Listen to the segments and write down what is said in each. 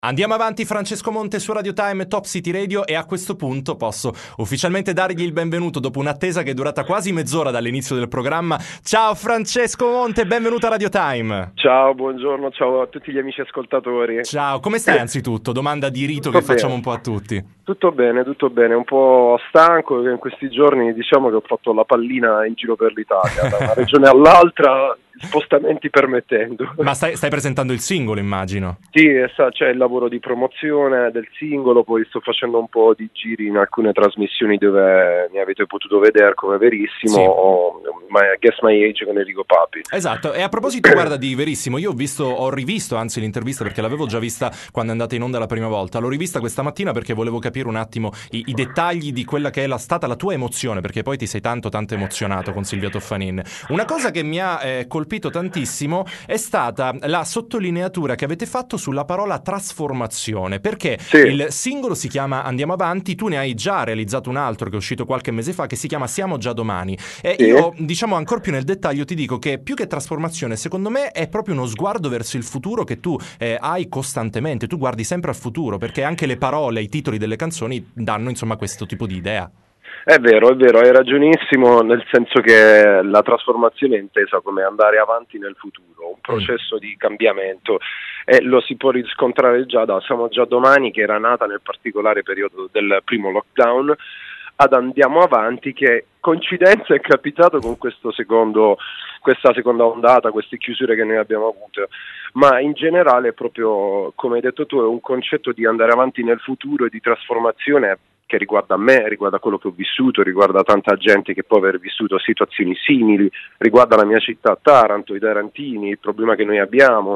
Andiamo avanti, Francesco Monte su Radio Time, Top City Radio, e a questo punto posso ufficialmente dargli il benvenuto dopo un'attesa che è durata quasi mezz'ora dall'inizio del programma. Ciao Francesco Monte, benvenuto a Radio Time. Ciao, buongiorno, ciao a tutti gli amici ascoltatori. Ciao, come stai anzitutto? Domanda di rito Tutto che facciamo bene. un po' a tutti. Tutto bene, un po' stanco perché in questi giorni diciamo che ho fatto la pallina in giro per l'Italia, da una regione all'altra, spostamenti permettendo. Ma stai presentando il singolo, immagino. Sì, c'è il lavoro di promozione del singolo, poi sto facendo un po' di giri in alcune trasmissioni dove mi avete potuto vedere come Verissimo, Sì. o Guess My Age con Enrico Papi. Esatto, e a proposito, guarda, di Verissimo, io ho rivisto anzi l'intervista perché l'avevo già vista quando è andata in onda la prima volta, l'ho rivista questa mattina perché volevo capire un attimo i dettagli di quella che è stata la tua emozione, perché poi ti sei tanto emozionato con Silvia Toffanin. Una cosa che mi ha colpito tantissimo è stata la sottolineatura che avete fatto sulla parola trasformazione, perché Sì. il singolo si chiama Andiamo Avanti, tu ne hai già realizzato un altro che è uscito qualche mese fa che si chiama Siamo Già Domani, e Sì. io, diciamo, ancora più nel dettaglio ti dico che più che trasformazione, secondo me è proprio uno sguardo verso il futuro che tu hai costantemente, tu guardi sempre al futuro, perché anche le parole, i titoli delle canzoni danno insomma questo tipo di idea. È vero, hai ragionissimo, nel senso che la trasformazione è intesa come andare avanti nel futuro, un processo di cambiamento, e lo si può riscontrare già da Siamo Già Domani, che era nata nel particolare periodo del primo lockdown, ad Andiamo Avanti, che coincidenza è capitato con questa seconda ondata, queste chiusure che noi abbiamo avuto, ma in generale proprio, come hai detto tu, è un concetto di andare avanti nel futuro e di trasformazione che riguarda me, riguarda quello che ho vissuto, riguarda tanta gente che può aver vissuto situazioni simili, riguarda la mia città Taranto, i tarantini, il problema che noi abbiamo.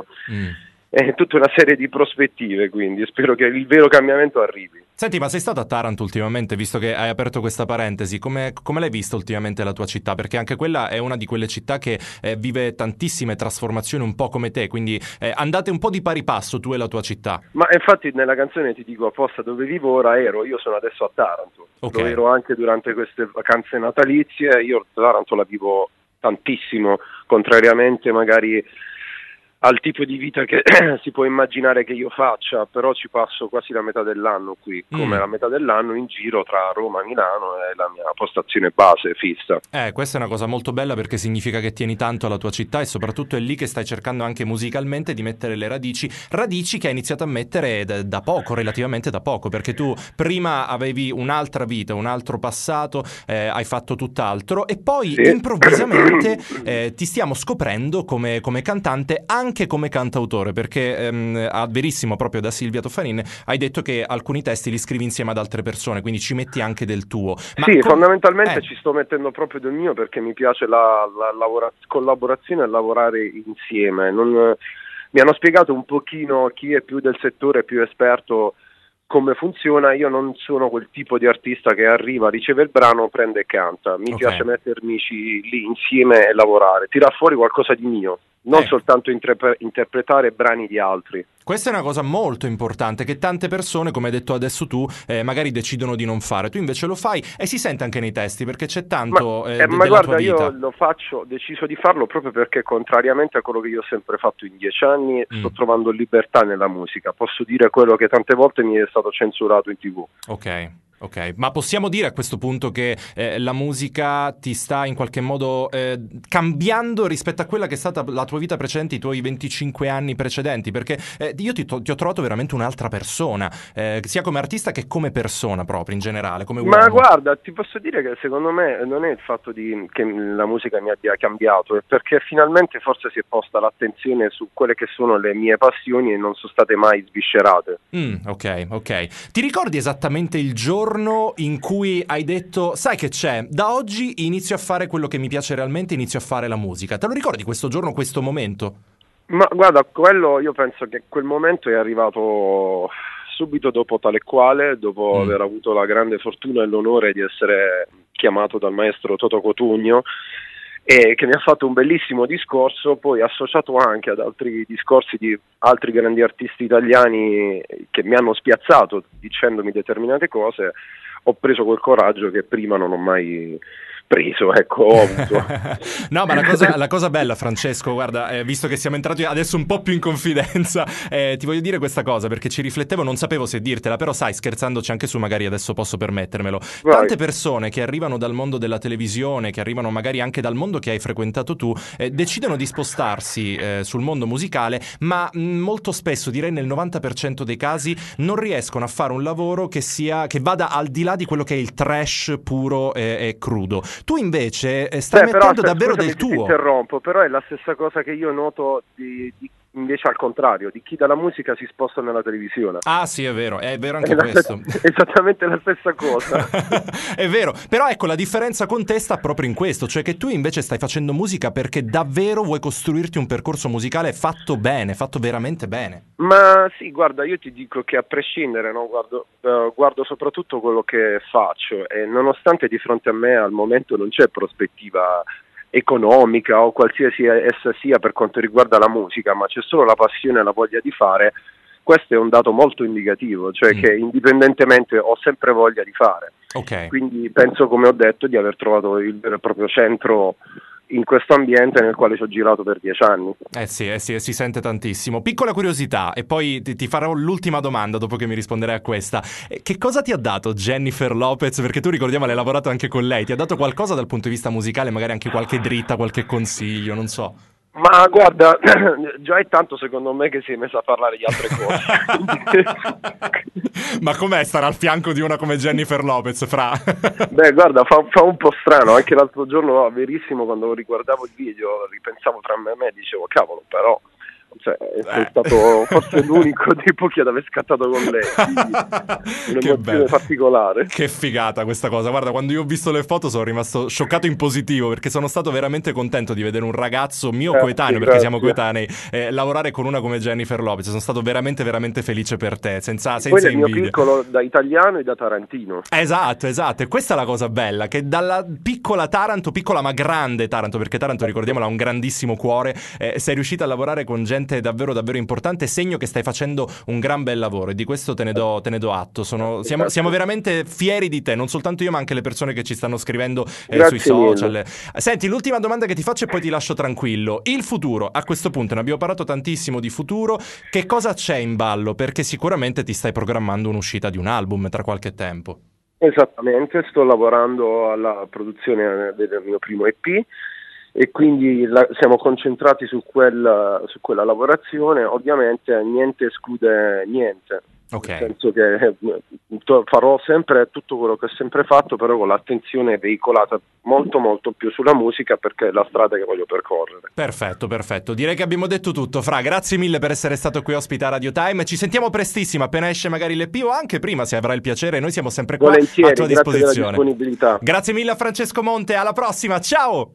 È tutta una serie di prospettive, quindi spero che il vero cambiamento arrivi. Senti, ma sei stato a Taranto ultimamente, visto che hai aperto questa parentesi? Come l'hai vista ultimamente la tua città? Perché anche quella è una di quelle città che vive tantissime trasformazioni, un po' come te, quindi andate un po' di pari passo tu e la tua città. Ma infatti nella canzone ti dico apposta dove vivo ora io sono adesso a Taranto, Okay. Lo ero anche durante queste vacanze natalizie, io Taranto la vivo tantissimo, contrariamente magari al tipo di vita che si può immaginare che io faccia, però ci passo quasi la metà dell'anno qui, come la metà dell'anno in giro tra Roma e Milano è la mia postazione base fissa. Questa è una cosa molto bella perché significa che tieni tanto alla tua città e soprattutto è lì che stai cercando anche musicalmente di mettere le radici che hai iniziato a mettere da poco, relativamente da poco, perché tu prima avevi un'altra vita, un altro passato, hai fatto tutt'altro e poi Sì. improvvisamente ti stiamo scoprendo come cantante, anche come cantautore, perché a Verissimo, proprio da Silvia Toffanin, hai detto che alcuni testi li scrivi insieme ad altre persone, quindi ci metti anche del tuo. Ma sì, fondamentalmente ci sto mettendo proprio del mio, perché mi piace la collaborazione e lavorare insieme. Mi hanno spiegato un pochino chi è più del settore, più esperto, come funziona. Io non sono quel tipo di artista che arriva, riceve il brano, prende e canta. Mi piace mettermici lì insieme e lavorare, tirar fuori qualcosa di mio, non soltanto interpretare brani di altri. Questa è una cosa molto importante che tante persone, come hai detto adesso tu, magari decidono di non fare. Tu invece lo fai e si sente anche nei testi, perché c'è tanto ma della guarda, tua vita. io ho deciso di farlo proprio perché, contrariamente a quello che io ho sempre fatto in 10 anni, sto trovando libertà nella musica. Posso dire quello che tante volte mi è stato censurato in TV. Ok, ma possiamo dire a questo punto che la musica ti sta in qualche modo cambiando rispetto a quella che è stata la tua vita precedente, i tuoi 25 anni precedenti? Perché io ti ho trovato veramente un'altra persona, sia come artista che come persona proprio in generale, come uomo. Ma guarda, ti posso dire che secondo me non è il fatto che la musica mi abbia cambiato, è perché finalmente forse si è posta l'attenzione su quelle che sono le mie passioni e non sono state mai sviscerate. Ok. Ti ricordi esattamente il giorno in cui hai detto, sai che c'è, da oggi inizio a fare quello che mi piace realmente, inizio a fare la musica? Te lo ricordi questo giorno, questo momento? Ma guarda, io penso che quel momento è arrivato subito dopo Tale e Quale, dopo aver avuto la grande fortuna e l'onore di essere chiamato dal maestro Toto Cotugno, e che mi ha fatto un bellissimo discorso, poi associato anche ad altri discorsi di altri grandi artisti italiani che mi hanno spiazzato dicendomi determinate cose. Ho preso quel coraggio che prima non ho mai preso, ecco, ho avuto. No, ma la cosa bella, Francesco, guarda, visto che siamo entrati adesso un po' più in confidenza, ti voglio dire questa cosa perché ci riflettevo, non sapevo se dirtela, però sai, scherzandoci anche su, magari adesso posso permettermelo. Vai. Tante persone che arrivano dal mondo della televisione, che arrivano magari anche dal mondo che hai frequentato tu, decidono di spostarsi sul mondo musicale, ma molto spesso, direi nel 90% dei casi, non riescono a fare un lavoro che vada al di là di quello che è il trash puro e crudo. Tu invece stai mettendo davvero scusami, del tuo. Ti interrompo, però è la stessa cosa che io noto invece al contrario, di chi dalla musica si sposta nella televisione. Ah sì, è vero anche questo. Esattamente la stessa cosa. È vero, però ecco la differenza con te sta proprio in questo, cioè che tu invece stai facendo musica perché davvero vuoi costruirti un percorso musicale fatto bene, fatto veramente bene. Ma sì, guarda, io ti dico che a prescindere, no, guardo soprattutto quello che faccio e nonostante di fronte a me al momento non c'è prospettiva economica o qualsiasi essa sia per quanto riguarda la musica, ma c'è solo la passione e la voglia di fare, questo è un dato molto indicativo, cioè che indipendentemente ho sempre voglia di fare. Okay. Quindi penso, come ho detto, di aver trovato il vero e proprio centro in questo ambiente nel quale ci ho girato per 10 anni. Sì, si sente tantissimo. Piccola curiosità, e poi ti farò l'ultima domanda dopo che mi risponderai a questa. Che cosa ti ha dato Jennifer Lopez? Perché tu, ricordiamo, hai lavorato anche con lei. Ti ha dato qualcosa dal punto di vista musicale? Magari anche qualche dritta, qualche consiglio, non so. Ma guarda, già è tanto secondo me che si è messa a parlare di altre cose. Ma com'è stare al fianco di una come Jennifer Lopez, Fra? Beh, guarda, fa un po' strano. Anche l'altro giorno, verissimo, quando riguardavo il video, ripensavo tra me e me, dicevo, cavolo, però... Cioè, sei stato forse l'unico dei pochi ad aver scattato con lei, un'emozione particolare. Che figata questa cosa, guarda, quando io ho visto le foto sono rimasto scioccato in positivo, perché sono stato veramente contento di vedere un ragazzo mio coetaneo, perché siamo coetanei, lavorare con una come Jennifer Lopez. Sono stato veramente veramente felice per te, senza poi nel invidia. Mio piccolo da italiano e da tarantino. Esatto, e questa è la cosa bella, che dalla piccola Taranto, piccola ma grande Taranto, perché Taranto, ricordiamola, ha un grandissimo cuore, sei riuscita a lavorare con gente davvero davvero importante, segno che stai facendo un gran bel lavoro, e di questo te ne do atto. Siamo veramente fieri di te, non soltanto io ma anche le persone che ci stanno scrivendo sui social. Mille. Senti, l'ultima domanda che ti faccio e poi ti lascio tranquillo. Il futuro, a questo punto ne abbiamo parlato tantissimo di futuro, che cosa c'è in ballo? Perché sicuramente ti stai programmando un'uscita di un album tra qualche tempo. Esattamente, sto lavorando alla produzione del mio primo EP e quindi siamo concentrati su quella lavorazione. Ovviamente niente esclude niente, Okay. nel senso che farò sempre tutto quello che ho sempre fatto, però con l'attenzione veicolata molto molto più sulla musica, perché è la strada che voglio percorrere. Perfetto, direi che abbiamo detto tutto. Fra, grazie mille per essere stato qui ospite a Radio Time, ci sentiamo prestissimo appena esce magari l'EP o anche prima, se avrai il piacere. Noi siamo sempre qua a tua disposizione. Grazie della disponibilità. Grazie mille a Francesco Monte, alla prossima, ciao!